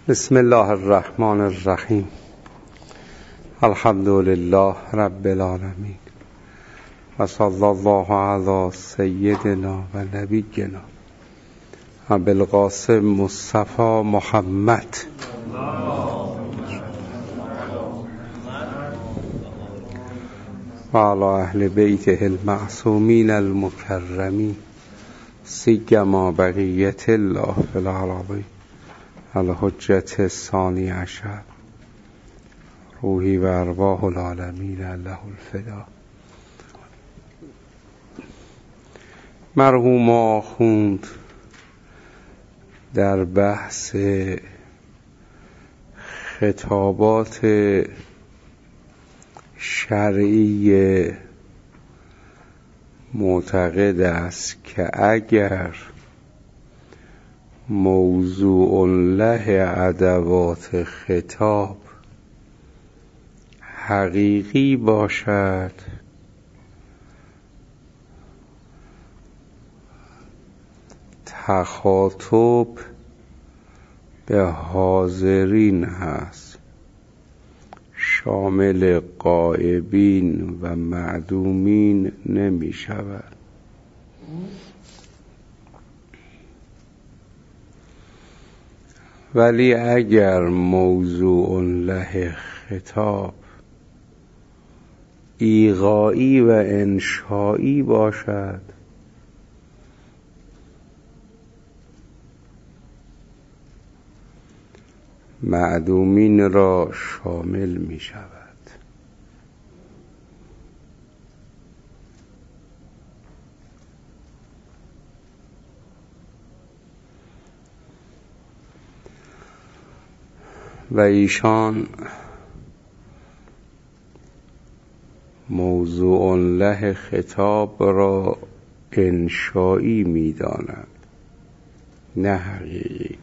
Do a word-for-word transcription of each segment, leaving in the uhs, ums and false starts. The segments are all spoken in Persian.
بسم الله الرحمن الرحیم. الحمد لله رب العالمین و صلی الله علی سیدنا و نبینا ابی القاسم مصطفی محمد و علی اهل بیته المعصومین المکرمین سیما بقیت الله فی الارضین الحجة الثانی عشر روحی و ارواح العالمین له الفدا. مرحوم آخوند در بحث خطابات شرعی معتقد است که اگر موضوع له ادوات خطاب حقیقی باشد تخاطب به حاضرین هست، شامل غایبین و معدومین نمی شود. ولی اگر موضوع له خطاب ایغایی و انشایی باشد معدومین را شامل می شود. و ایشان موضوع له خطاب را انشایی می دانند نه حقیقی.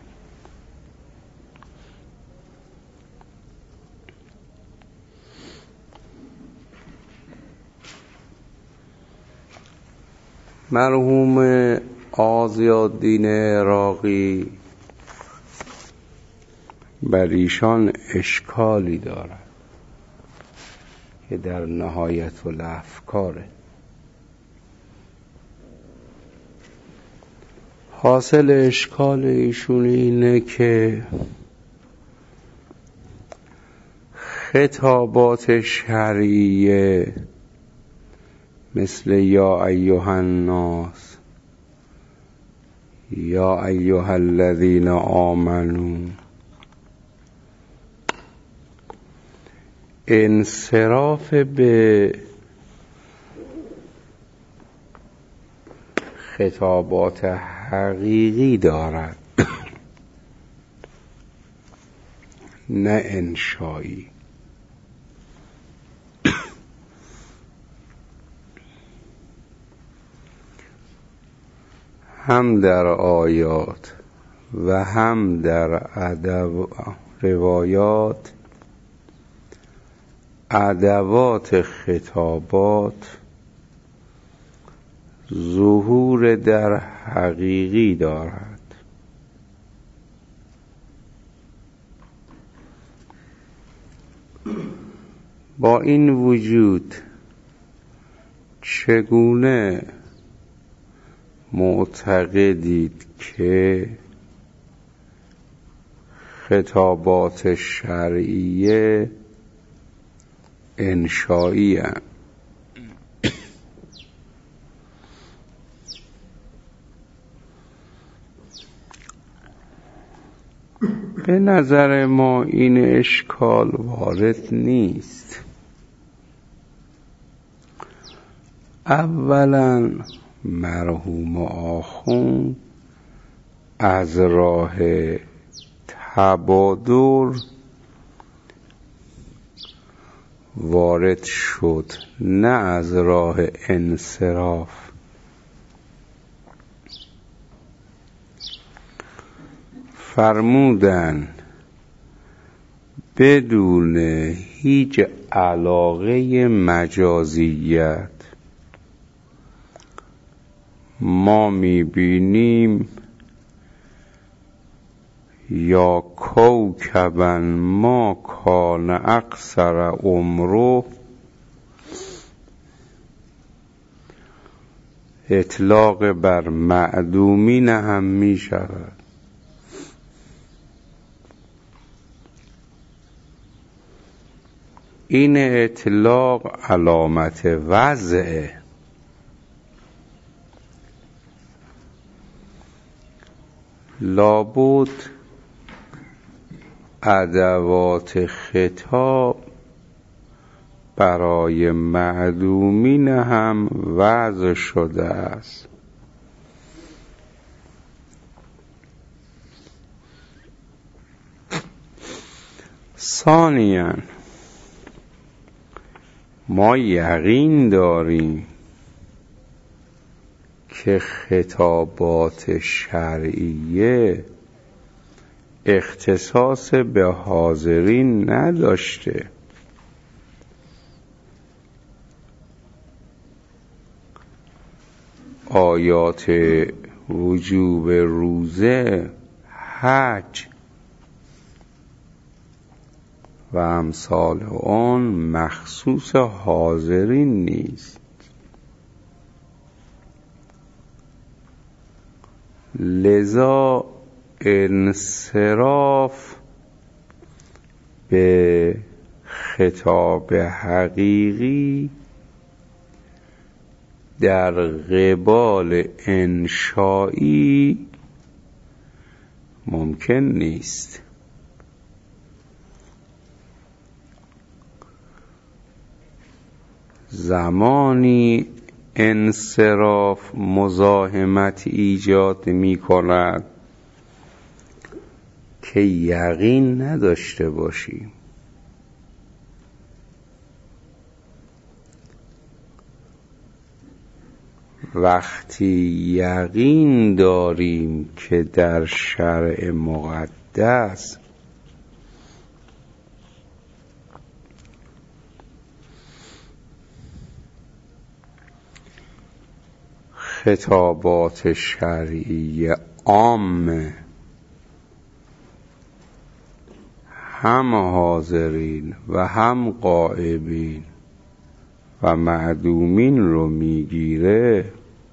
مرحوم آضی‌الدین عراقی بر ایشان اشکالی دارد که در نهایت الافکاره. حاصل اشکال ایشون اینه که خطابات شرعیه مثل یا ایها الناس، یا ایها الذین آمنوا، انصراف به خطابات حقیقی دارد نه انشایی. هم در آیات و هم در ادب روایات ادوات خطابات ظهور در حقیقی دارد. با این وجود چگونه معتقدید که خطابات شرعیه انشایی هستند؟ به نظر ما این اشکال وارد نیست. اولا مرحوم آخوند از راه تبادر وارد شد نه از راه انصراف. فرمودن بدون هیچ علاقه مجازیت ما میبینیم یا کوکبا ما کان اقصر عمره اطلاق بر معدومین هم می شود. این اطلاق علامت وضعه. لابد ادوات خطاب برای معدومین هم وضع شده است. ثانیاً ما یقین داریم که خطابات شرعیه اختصاص به حاضرین نداشته. آیات وجوب روزه، حج و امثال آن مخصوص حاضرین نیست. لذا انصراف به خطاب حقیقی در قبال انشایی ممکن نیست. زمانی انصراف مزاحمت ایجاد می کند که یقین نداشته باشیم. وقتی یقین داریم که در شرع مقدس خطابات شرعی عام هم حاضرین و هم غائبین و معدومین رو میگیره،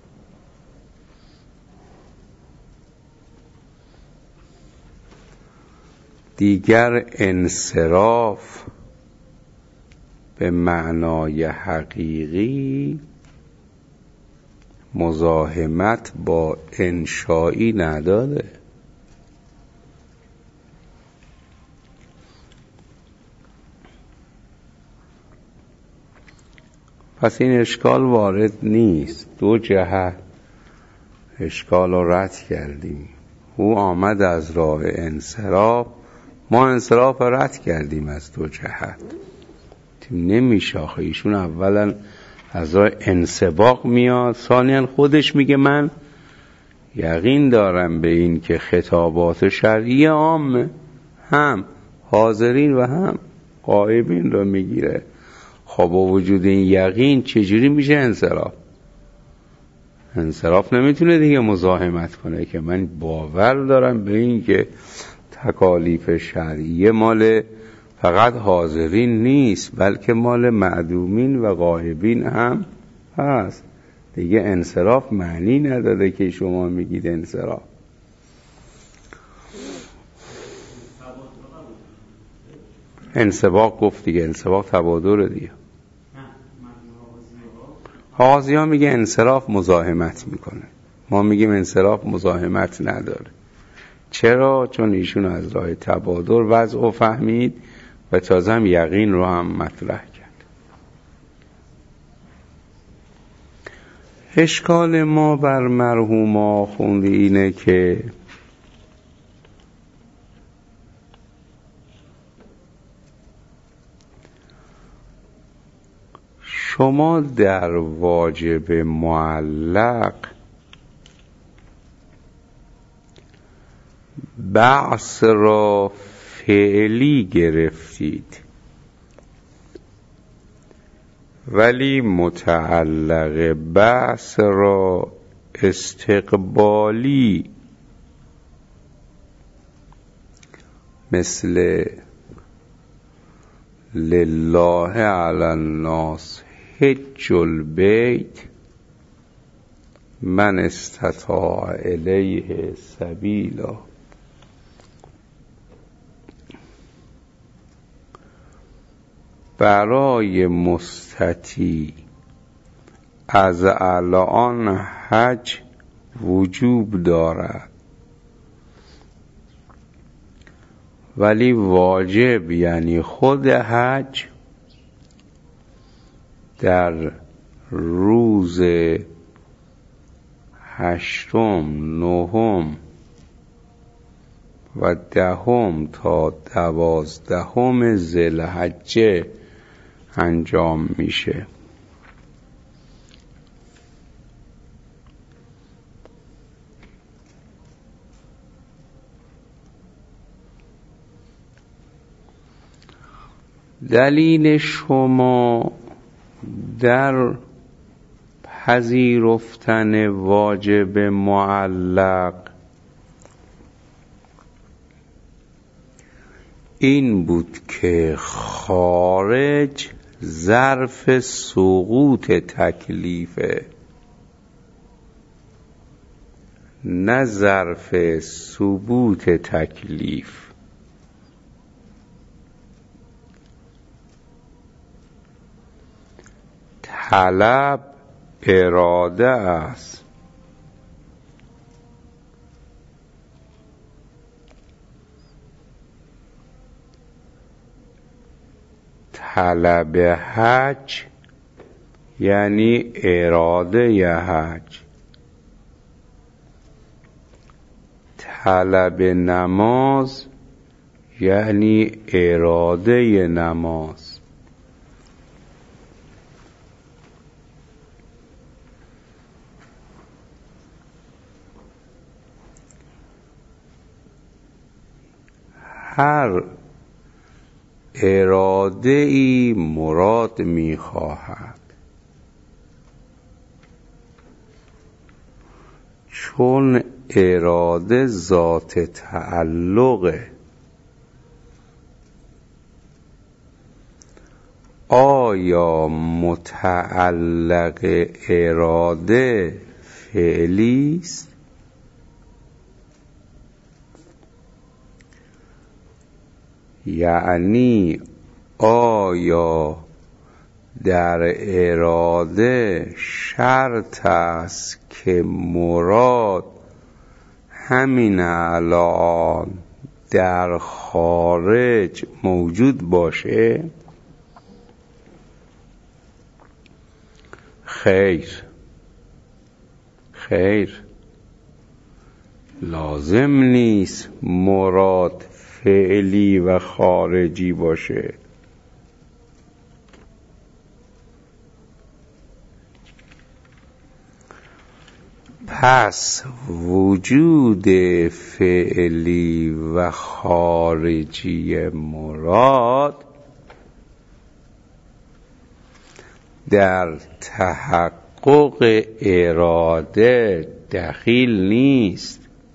دیگر انصراف به معنای حقیقی مزاحمت با انشایی نداره. پس این اشکال وارد نیست. دو جهت اشکال رو رد کردیم. او آمد از راه انصراف، ما انصراف رو رد کردیم از دو جهت. نمیشه آخه. ایشون اولا از راه انسباق میاد، ثانیاً خودش میگه من یقین دارم به این که خطابات شرعی عامه هم حاضرین و هم غایبین رو میگیره. خب با وجود این یقین چجوری میشه انصراف؟ انصراف نمیتونه دیگه مزاحمت کنه که من باور دارم به این که تکالیف شرعی مال فقط حاضرین نیست بلکه مال معدومین و غایبین هم هست. دیگه انصراف معنی نداره که شما میگید انصراف. انسباق گفت دیگه، انسباق تبادر دیگه. حاضی ها میگه انصراف مزاحمت میکنه، ما میگیم انصراف مزاحمت نداره. چرا؟ چون ایشون از راه تبادر وضع و فهمید و تازه هم یقین رو هم مطرح کرد. اشکال ما بر مرحوم آخوند اینه که شما در واجب معلق بعث را فعلی گرفتید ولی متعلق بعث را استقبالی مثل لله علی الناس حج البیت من استطاع الیه سبیلا. برای مستطیع از الان حج وجوب دارد، ولی واجب یعنی خود حج در روز هشتم، نهم و دهم تا دوازدهم ذوالحجه انجام میشه. دلیل شما در پذیرفتن واجب معلق این بود که خارج ظرف سقوط تکلیفه، نه ظرف ثبوت تکلیف. طلب اراده است، طلب حج یعنی اراده ی حج، طلب نماز یعنی اراده ی نماز. هر اراده ای مراد می خواهد، چون اراده ذات تعلقه. آیا متعلق اراده فعلی است؟ یعنی آیا در اراده شرط است که مراد همین الان در خارج موجود باشه؟ خیر خیر، لازم نیست مراد فعلی و خارجی باشه. پس وجود فعلی و خارجی مراد در تحقق اراده دخیل نیست.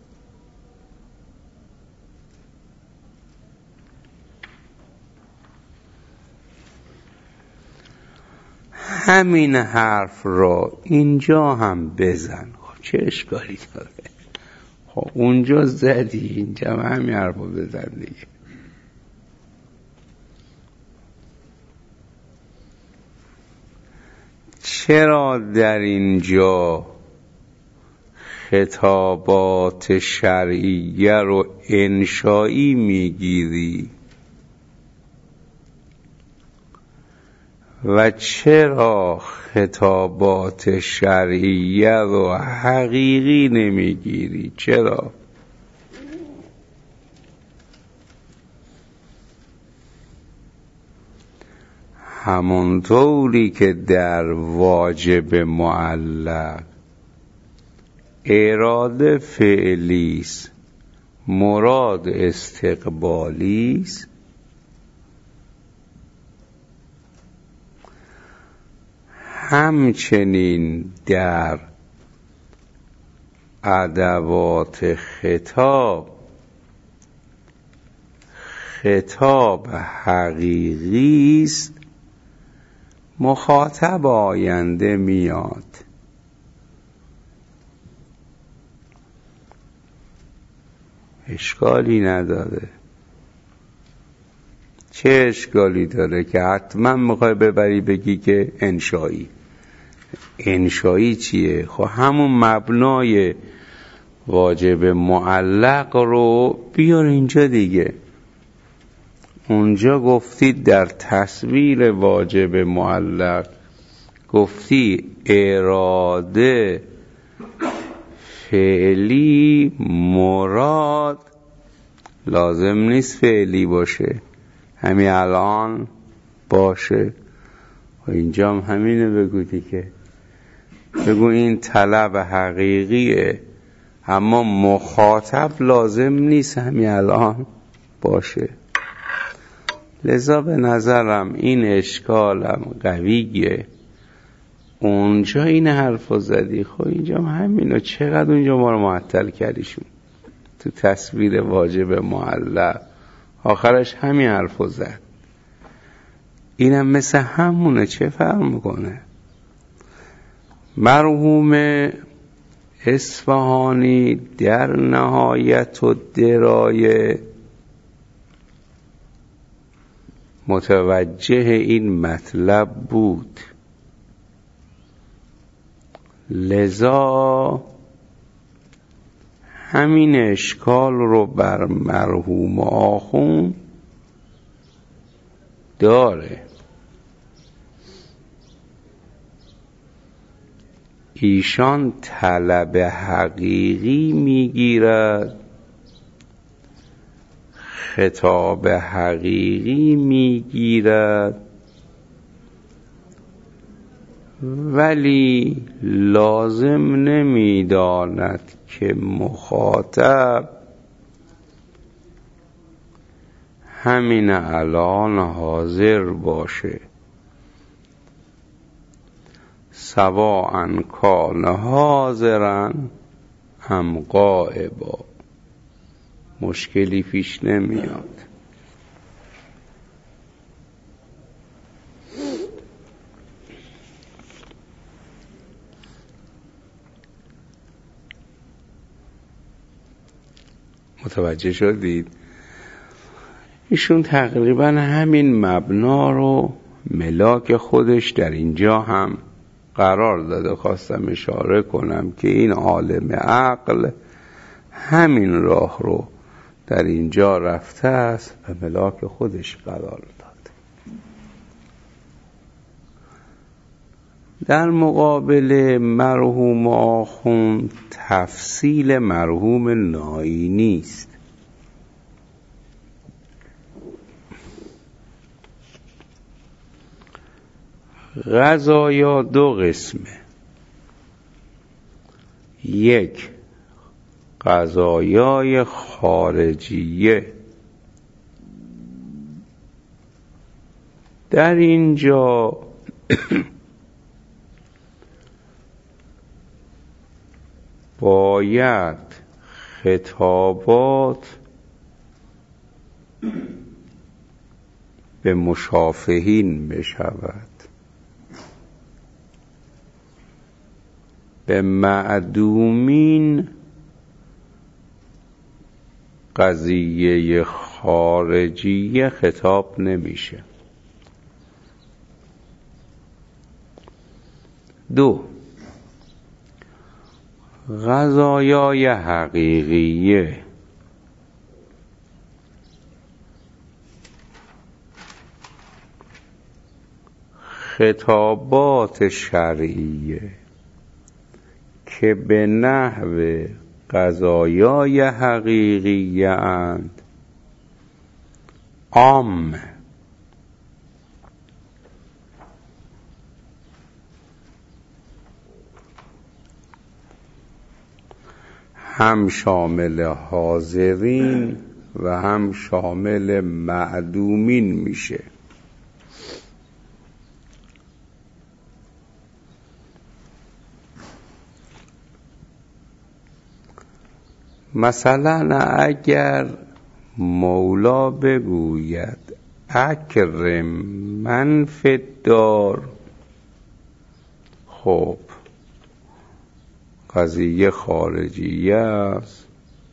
همین حرف را اینجا هم بزن، خب چه اشکالی داره؟ خب اونجا زدی، اینجا هم همین حرف رو بزن دیگه. چرا در اینجا خطابات شرعیه رو انشایی میگیری و چرا خطابات شرعیه رو حقیقی نمیگیری؟ چرا؟ همونطوری که در واجب معلق اراده فعلی است، مراد استقبالی است، همچنین در ادوات خطاب خطاب حقیقی است، مخاطب آینده میاد. اشکالی نداره. چه اشکالی داره که حتما میخوای ببری بگی که انشایی؟ انشایی چیه؟ خب همون مبنای واجب معلق رو بیار اینجا دیگه. اونجا گفتی در تصویر واجب معلق گفتی اراده فعلی مراد لازم نیست فعلی باشه، همین الان باشه. و اینجا هم همینه بگو دیگه. بگو این طلب حقیقیه اما مخاطب لازم نیست همین الان باشه. لذا به نظرم این اشکالم قویه. اونجا این حرفو زدی، خب اینجا هم همینو. چقدر اونجا ما رو معطل کردیشون تو تصویر واجب معلق، آخرش همین حرفو زد. اینم مثل همونه، چه فرق میکنه؟ مرحوم اصفهانی در نهایت و درایه متوجه این مطلب بود، لذا همین اشکال رو بر مرحوم آخوند داره. ایشان طلب حقیقی میگیرد، خطاب حقیقی میگیرد، ولی لازم نمیداند که مخاطب همین الان حاضر باشه، سواء کان حاضرا ام غائبا. مشکلی پیش نمیاد. متوجه شدید؟ ایشون تقریبا همین مبنا رو ملاک خودش در اینجا هم قرار داده. خواستم اشاره کنم که این عالم عقل همین راه رو در اینجا رفته است و ملاک خودش قرار داد. در مقابل مرحوم آخوند تفصیل مرحوم ناینی است. قضایا دو قسمه. یک، قضایای خارجیه. در اینجا باید خطابات به مشافهین بشود، به معدومین قضیه خارجیه خطاب نمیشه. دو، قضایای حقیقیه. خطابات شرعیه که به نحو قضایای حقیقیه اند عام، هم شامل حاضرین و هم شامل معدومین میشه. مثلا اگر مولا بگوید اکرم من فی الدار. خب قضیه خارجیه است،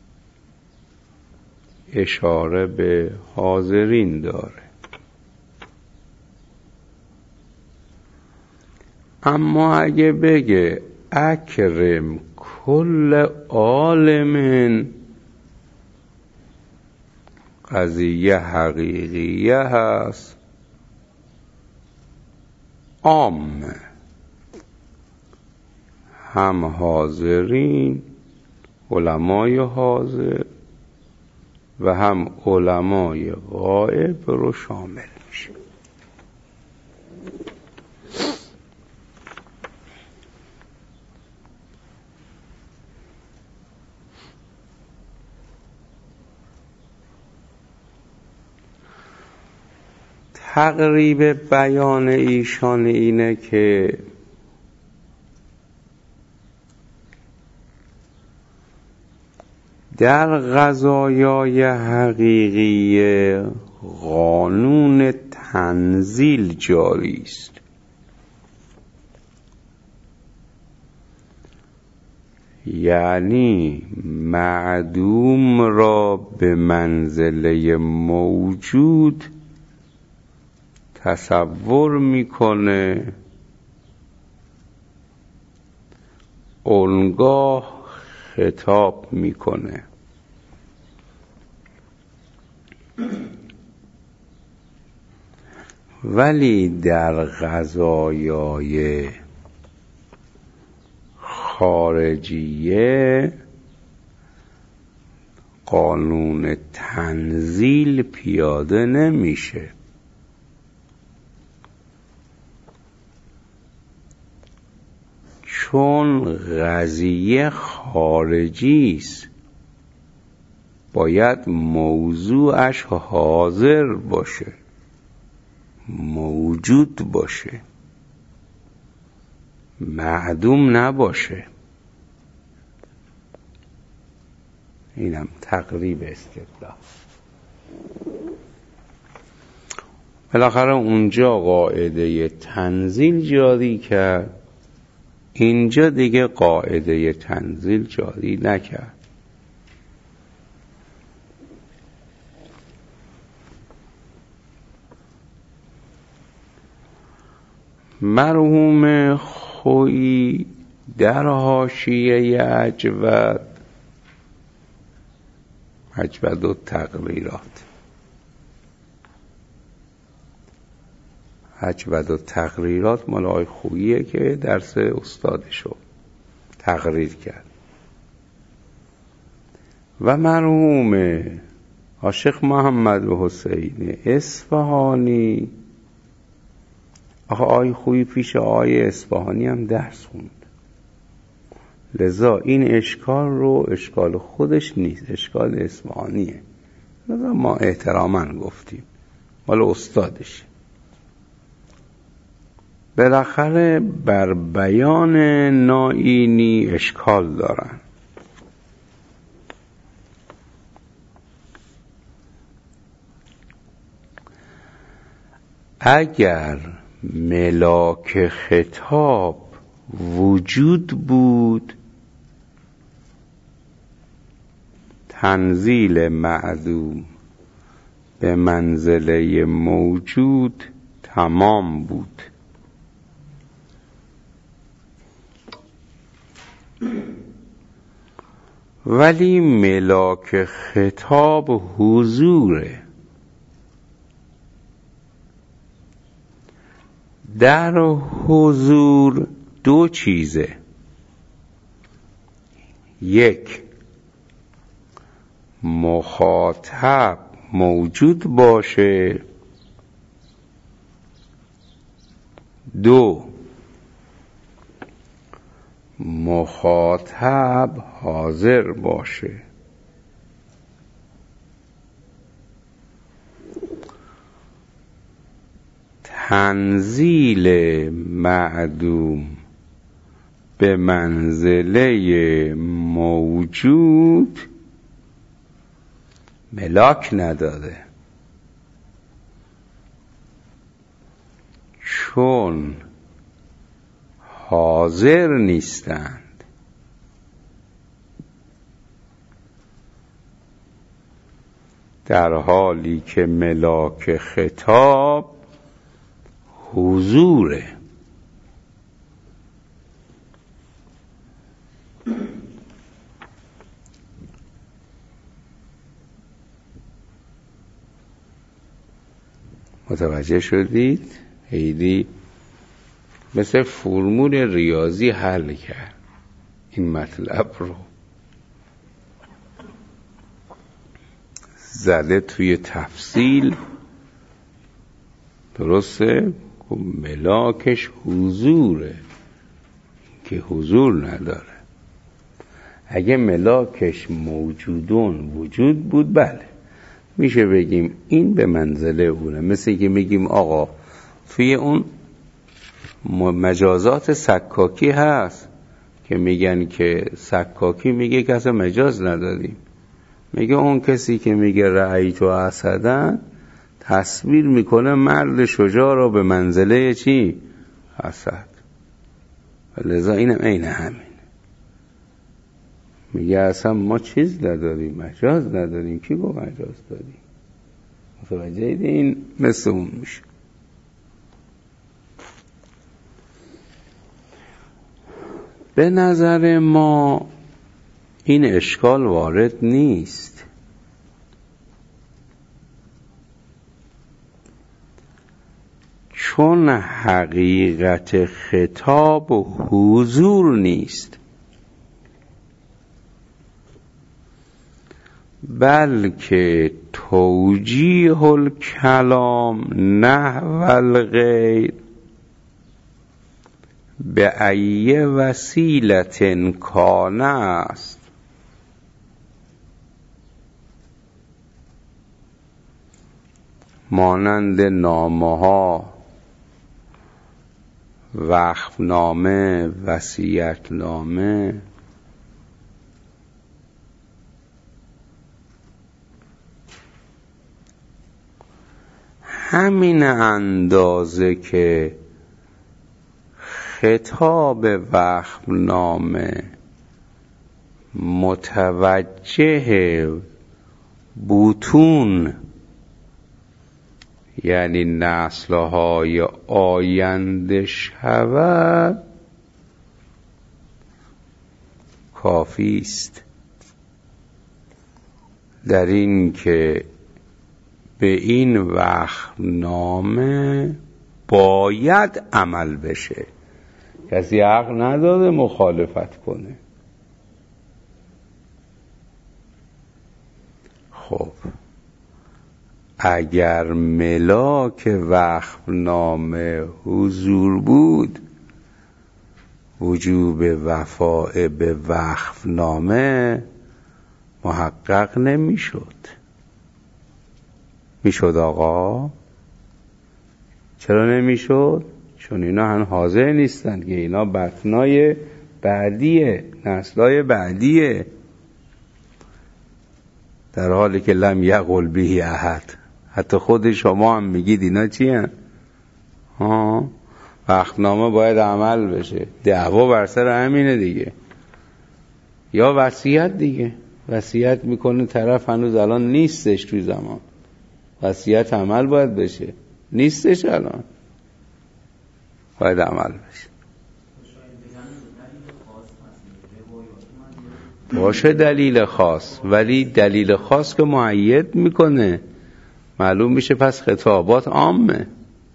اشاره به حاضرین داره. اما اگه بگه اکرم کل عالم، قضیه حقیقیه هست، عامه، هم حاضرین علمای حاضر و هم علمای غائب رو شامل میشه. تقریب بیان ایشان اینه که در قضایای حقیقی قانون تنزیل جاری است. یعنی معدوم را به منزله موجود تصور میکنه، اونگاه خطاب میکنه. ولی در قضایای خارجیه قانون تنزیل پیاده نمیشه. چون قضیه خارجی است، باید موضوعش حاضر باشه، موجود باشه، معدوم نباشه. اینم تقریب استدلال. بالاخره اونجا قاعده تنزیل جاری کرد، اینجا دیگه قاعده تنزیل جاری نکرد. مرحوم خویی در حاشیه اجود اجود و تقریرات اجود و تقریرات مال آقای خوییه که درس استادشو تقریر کرد. و مرحوم عاشق محمد حسین اصفهانی، آخه آقای خویی پیش آقای اصفهانی هم درس خوند، لذا این اشکال رو اشکال خودش نیست، اشکال اصفهانیه، لذا ما احتراما گفتیم مال استادش. بالاخره بر بیان نائینی اشکال دارن. اگر ملاک خطاب وجود بود، تنزیل معدوم به منزله موجود تمام بود. ولی ملاک خطاب حضوره. در حضور دو چیزه، یک مخاطب موجود باشه، دو مخاطب حاضر باشه. تنزیل معدوم به منزله موجود ملاک نداده، چون حاضر نیستند. در حالی که ملاک خطاب حضوره. متوجه شدید؟ خیلی مثل فرمول ریاضی حل کرد این مطلب رو، زده توی تفصیل. درسته؟ ملاکش حضوره که حضور نداره. اگه ملاکش موجودون وجود بود بله میشه بگیم این به منزله اونه. مثل که میگیم آقا توی اون مجازات سکاکی هست که میگن که سکاکی میگه که اصلا مجاز نداریم، میگه اون کسی که میگه رأیت و اسدن تصویر میکنه مرد شجاع رو به منزله چی؟ اسد. لذا اینم عین همین، میگه اصلا ما چیز نداریم، مجاز نداریم. کی گفت مجاز داریم؟ متوجه این مثل اون میشه. به نظر ما این اشکال وارد نیست، چون حقیقت خطاب حضور نیست، بلکه توجیه الکلام نحو الغیر به ای وسیلت کان است. مانند نامه ها، وقف نامه، وصیت نامه، همین اندازه که خطاب وقف نامه متوجه بطون یعنی نسل‌های آینده شود کافی است در این که به این وقف نامه باید عمل بشه. کسی حق نداره مخالفت کنه. خب اگر ملاک وقف نامه حضور بود، وجوب وفاء به وقف نامه محقق نمیشد. میشد آقا؟ چرا نمیشد؟ چون اینا هم حاضر نیستن که اینا بطنای بعدیه، نسلای بعدیه، در حالی که لم یقل به احد. حتی خود شما هم میگید اینا چی هن؟ ها وقتنامه باید عمل بشه. دعوا بر سر همینه دیگه. یا وصیت دیگه، وصیت میکنه طرف هنوز الان نیستش توی زمان، وصیت عمل باید بشه، نیستش الان، باید عمل بشه. باشه دلیل خاص، ولی دلیل خاص که مؤید میکنه معلوم میشه پس خطابات عامه.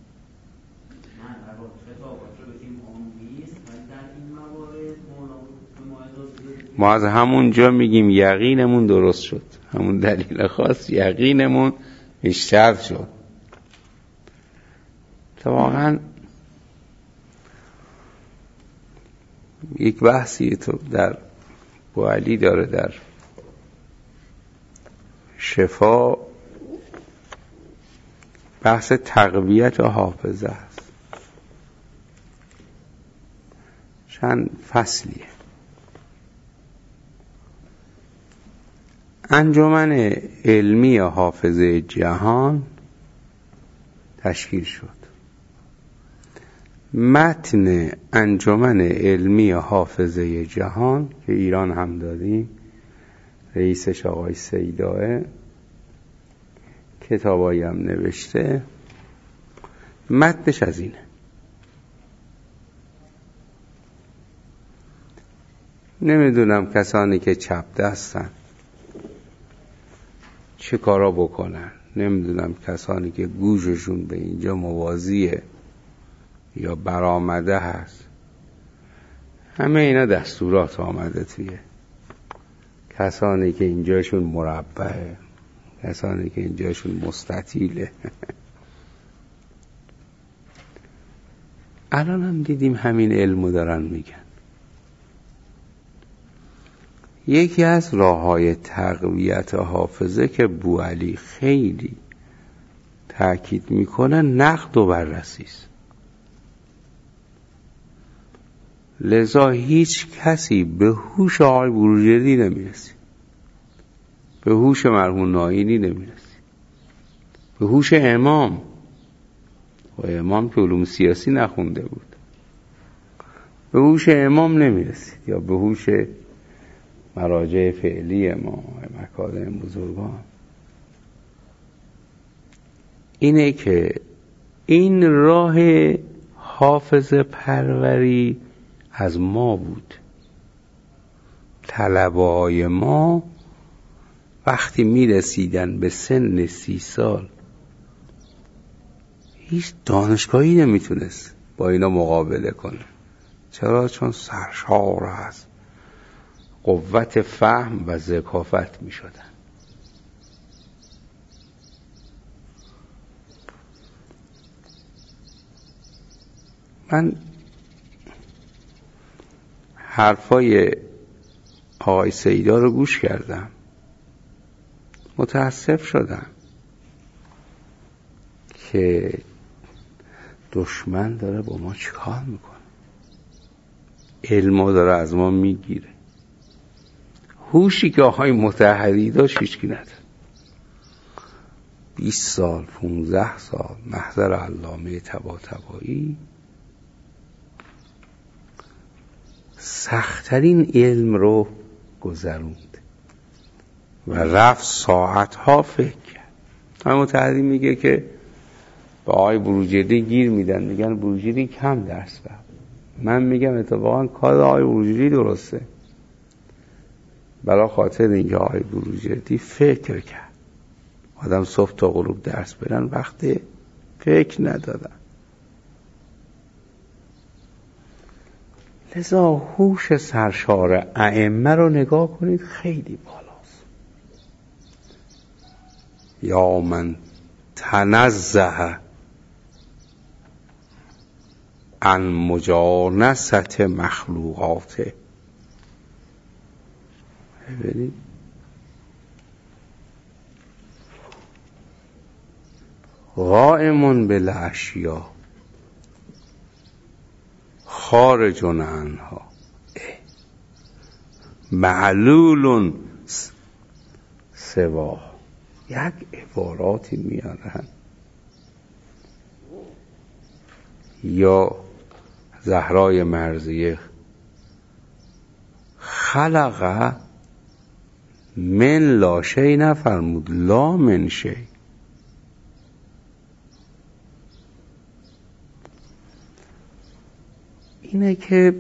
ما از همون جا میگیم یقینمون درست شد، همون دلیل خاص یقینمون بیشتر شد. تا واقعا یک بحثی تو در بوعلی داره در شفا، بحث تقویت حافظه است، چند فصلیه. انجمن علمی حافظه جهان تشکیل شد. متن انجمن علمی حافظه جهان که ایران هم دادیم، رئیسش آقای سیداه، کتابایی هم نوشته، متنش از اینه. نمیدونم کسانی که چپ دستن چه کارا بکنن، نمیدونم کسانی که گوششون به اینجا موازیه یا برآمده هست، همه اینا دستورات آمده توی. کسانی که اینجاشون مربعه، کسانی که اینجاشون مستطیله. الان هم دیدیم همین علمو دارن میگن. یکی از راه‌های تقویت حافظه که بوعلی خیلی تأکید میکنه نقد و بررسی است. لذا هیچ کسی به هوش آقای بروجردی نمیرسی، به هوش مرحوم ناینی نمیرسی، به هوش امام. و امام که علوم سیاسی نخونده بود، به هوش امام نمیرسید، یا به هوش مراجع فعلی ما، مکارم بزرگان. اینه که این راه حافظه پروری از ما بود. طلبه‌های ما وقتی میرسیدن به سن سی سال هیچ دانشگاهی نمیتونست با اینا مقابله کنه. چرا؟ چون سرشار از قوت فهم و ذکافت میشدن. من حرفای آقای سیدا رو گوش کردم، متاسف شدم که دشمن داره با ما چیکار میکنه، علمو داره از ما میگیره. هوشی که آقای مطهری داشت هیچکی نداره. بیست سال پونزده سال محضر علامه طباطبایی سخت‌ترین علم رو گذروند و رفت ساعتها فکر کرد. آقای مطهری میگه که به آقای بروجردی گیر میدن، میگن بروجردی کم درس بر. من میگم اتفاقا کار آقای بروجردی درسته، برای خاطر اینکه آقای بروجردی فکر کرد. آدم صبح تا غروب درس برن، وقت فکر ندادن. لذا هوش سرشار ائمه رو نگاه کنید، خیلی بالاست. یا من تنزه عن مجانست مخلوقاته. ببینید قائمون بالاشیا خارج عنها معلول سوا. یک عباراتی میارن. یا زهرای مرضیه خلق من لا شی نفرمود، لا من شی. اینه که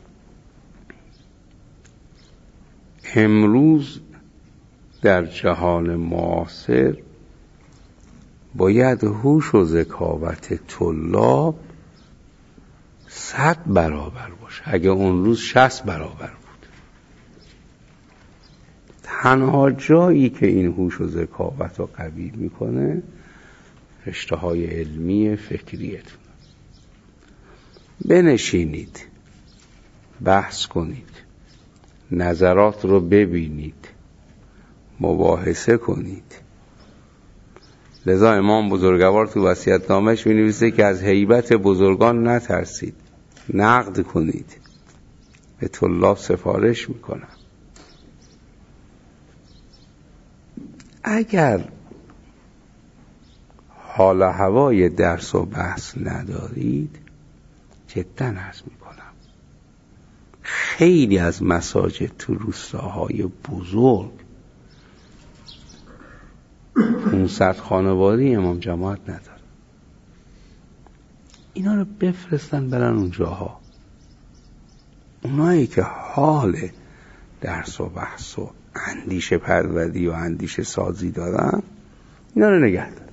امروز در جهان معاصر باید هوش و ذکاوت طلاب صد برابر باشه. اگه اون روز شصت برابر بود. تنها جایی که این هوش و ذکاوت رو قوی میکنه رشته‌های علمی فکریتون. بنشینید، بحث کنید، نظرات رو ببینید، مباحثه کنید. لذا امام بزرگوار تو وصیت‌نامه‌اش می‌نویسه که از هیبت بزرگان نترسید، نقد کنید. به طلاب سفارش میکنم. اگر حال و هوای درس و بحث ندارید، جدا عرض میکنم خیلی از مساجد تو روستاهای بزرگ پونصد خانواده امام جماعت نداره. اینا رو بفرستن برن اونجاها. اونایی که حال درس و بحث و اندیشه پروری و اندیشه سازی دارن، اینا رو نگه دارن.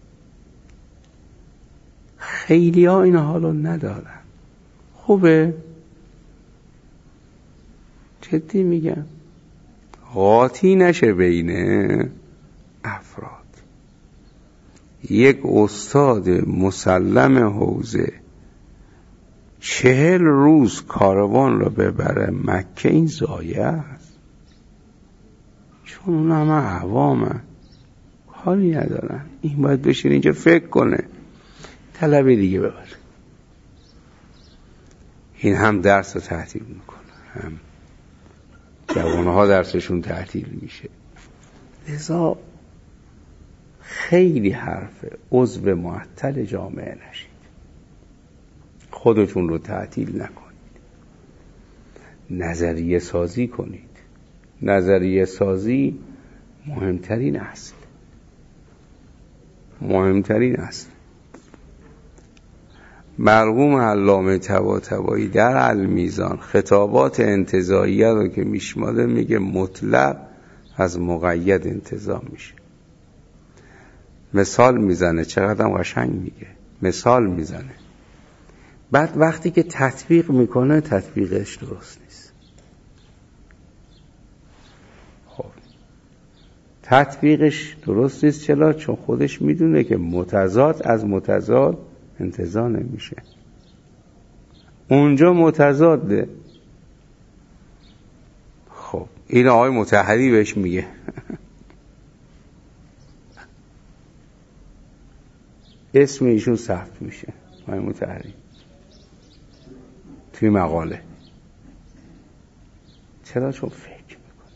خیلی ها این حالو ندارن. خوبه؟ جدی میگم قاطی نشه بین افراد. یک استاد مسلم حوزه چهل روز کاروان رو ببره مکه، این ضایعه است، چون اون همه عوامه حالی ندارن. این باید بشین اینجا فکر کنه، طلبه دیگه ببره. این هم درس رو تعطیل میکنه، هم جوانها درسشون تعطیل میشه. لذا خیلی حرفه عضو معطل جامعه نشید، خودتون رو تعطیل نکنید، نظریه سازی کنید. نظریه سازی مهمترین اصل مهمترین اصل مرحوم علامه طباطبایی در المیزان خطابات انتزاعیه رو که میشماده میگه مطلق از مقید انتزاع میشه. مثال میزنه، چقدر قشنگ میگه، مثال میزنه. بعد وقتی که تطبیق میکنه تطبیقش درست نیست. خب تطبیقش درست نیست چرا؟ چون خودش میدونه که متضاد از متضاد انتزاع نمیشه. اونجا متضاده. خب این آقای مطهری بهش میگه اسم ایشون ثبت میشه، آقای مطهری، توی مقاله. چرا؟ چون فکر میکنه.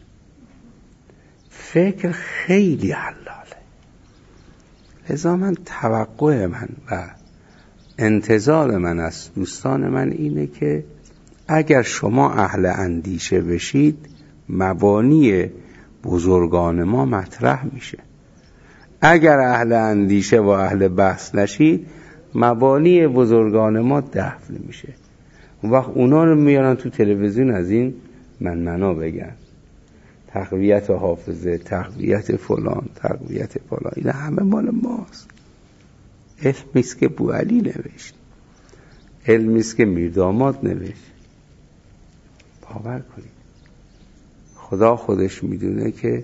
فکر خیلی حلاله. لذا من توقع من و انتظار من از دوستان من اینه که اگر شما اهل اندیشه بشید، مبانی بزرگان ما مطرح میشه. اگر اهل اندیشه و اهل بحث نشید، مبانی بزرگان ما دفن میشه. اون وقت اونا رو میارن تو تلویزیون از این من منا بگن، تقویت حافظه، تقویت فلان، تقویت فلان. این همه مال ماست. علمیست که بوعلی نوشت، علمیست که میرداماد نوشت. باور کنید خدا خودش میدونه که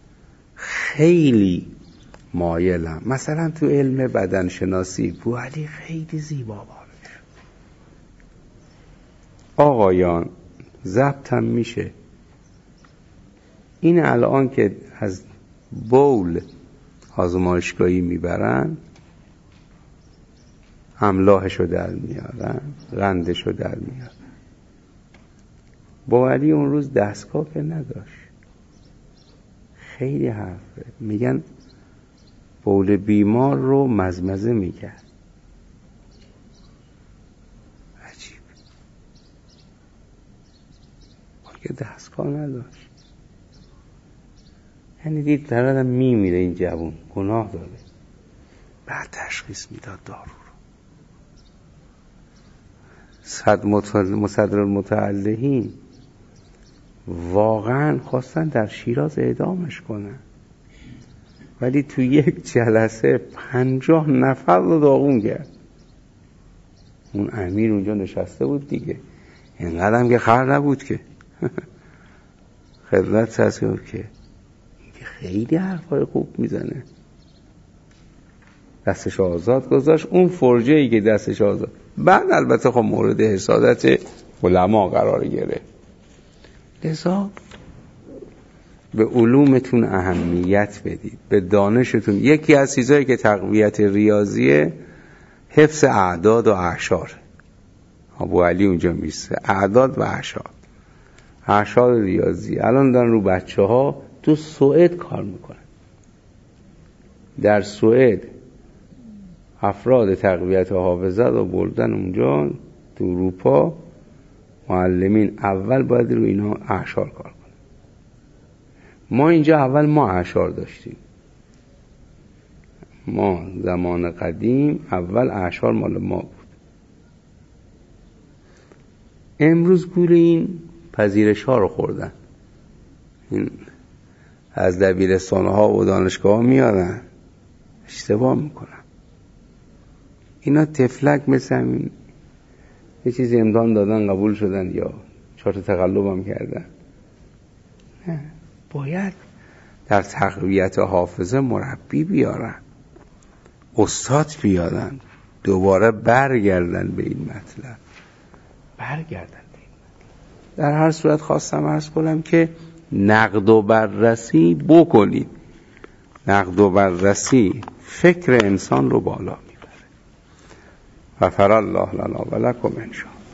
خیلی مایلم. مثلا تو علم بدنشناسی بوعلی خیلی زیبا بارش. آقایان ضبطم میشه، این الان که از بول آزمایشگاهی میبرن، املاحشو در میارن، قندشو در میارن. بوعلی اون روز دستگاه که نداشت. خیلی حرفه. میگن بول بیمار رو مزمزه میکرد. عجیب. که دستگاه نداشت. یعنی دید دردم میمیره این جوون، گناه داره. بعد تشخیص میداد دارو رو. صد مصدر المتعلهین واقعا خواستن در شیراز اعدامش کنن، ولی تو یک جلسه پنجاه نفر رو داغون کرد. اون امیر اونجا نشسته بود دیگه، اینقدر هم که خر نبود که خدمت تذکر که خیلی حرفای خوب میزنه. دستش آزاد گذاشت، اون فرجه‌ای که دستش آزاد، بعد البته خب مورد حسادت علما قرار گرفت. لذا به علومتون اهمیت بدید، به دانشتون. یکی از چیزایی که تقویت ریاضیه حفظ اعداد و اعشار. ابو علی اونجا میسته اعداد و اعشار، اعشار ریاضی. الان دارن رو بچه ها تو سوئد کار میکنن. در سوئد افراد تقویت حافظه رو بردن اونجا تو اروپا، معلمین اول باید رو اینا اعشار کار کنن. ما اینجا اول ما اعشار داشتیم، ما زمان قدیم اول اعشار مال ما بود. امروز گول این پذیرش ها رو خوردن، این از دبیرستان ها و دانشگاه ها میارن، اشتباه میکنن. اینا تفلک مثل همین یه چیزی امتحان دادن قبول شدن یا چهار تا تقلب هم کردن. نه، باید در تقویت حافظه مربی بیارن، استاد بیارن، دوباره برگردن به این مطلب، برگردن به این مطلب. در هر صورت خواستم عرض کنم که نقد و بررسی بکنید. نقد و بررسی فکر انسان رو بالا میبره. غفر الله لنا و لکم ان شاء الله.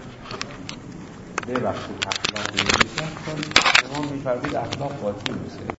ببخشید اخلاق می‌نویسن، چون شما می‌فرمایید اخلاق باطل میشه.